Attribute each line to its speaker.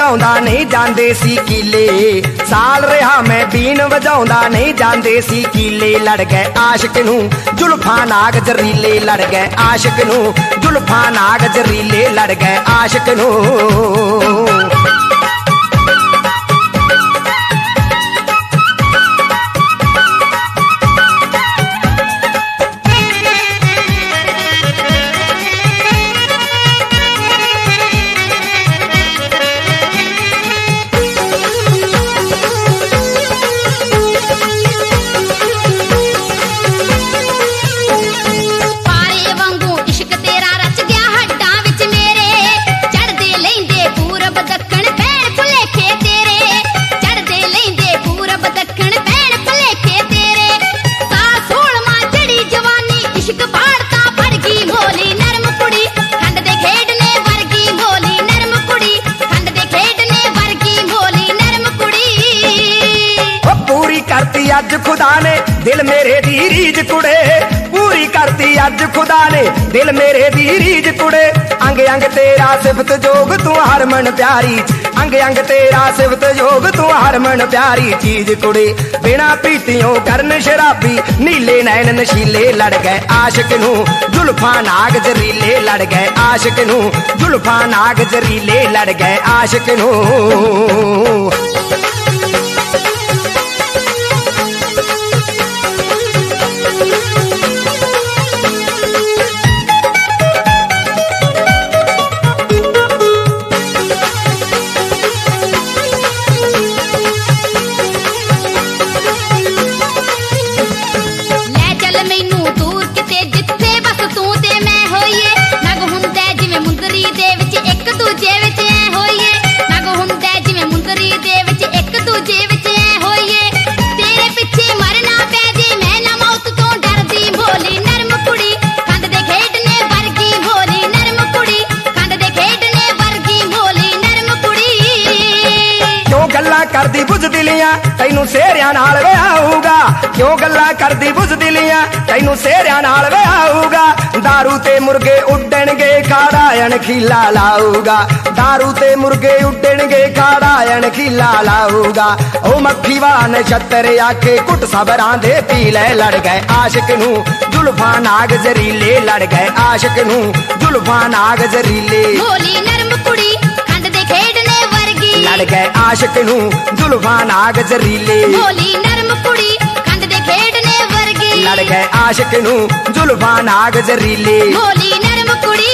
Speaker 1: ਵਜਾਉਂਦਾ ਨਹੀਂ ਜਾਂਦੇ ਸੀ ਕੀਲੇ ਸਾਲ ਰਿਹਾ ਮੈਂ ਬੀਨ ਵਜਾਉਂਦਾ ਨਹੀਂ ਜਾਂਦੇ ਸੀ ਕੀਲੇ ਲੜ ਗਏ ਆਸ਼ਿਕ ਨੂੰ ਜ਼ੁਲਫਾਂ ਨਾਗ ਜ਼ਰੀਲੇ ਲੜ ਗਏ ਆਸ਼ਿਕ ਨੂੰ ਜ਼ੁਲਫਾਂ ਨਾਗ ਜ਼ਰੀਲੇ ਲੜ ਗਏ ਆਸ਼ਿਕ ਨੂੰ अज खुदा ने दिल मेरे दी रीज कुड़े पूरी करती अज खुदा ने दिल मेरे दी रीज कुड़े अंग अंग तेरा सिफत जोग तू हरमन प्यारी अंग अंग तेरा सिफत जोग तू हरमन प्यारी चीज कुड़े बिना पीतियों करन शराबी नीले नैन नशीले लड़ गए आशिक नू जुल्फां नाग जरीले लड़ गए आशिक नू जुल्फां नाग जरीले लड़ गए आशिक नू करदी बुज़दिलियां तैनू सेहरियां नाल विआहूगा क्यों गल्लां करदी बुज़दिलियां तैनू सेहरियां नाल विआहूगा दारू ते मुर्गे उड्डणगे खाड़ायन खीला लाऊगा दारू ते मुर्गे उड्डणगे खाड़ायन खीला लाऊगा ओ मक्खी वाला नछत्तर आके कुट सबरां दे पी ले लड़ गए आशिक नू जुल्फां नाग जरीले लड़ गए आशिक नू जुल्फां नाग जरीले भोली नरम कुड़ी खंड दे खेडने वर्गी लड़ गए आशिक नू जुल्फां नाग जरीले भोली नरम कुड़ी खंड दे खेडने वर्गी लड़ गए आशिक नू जुल्फां नाग जरीले भोली नरम कुड़ी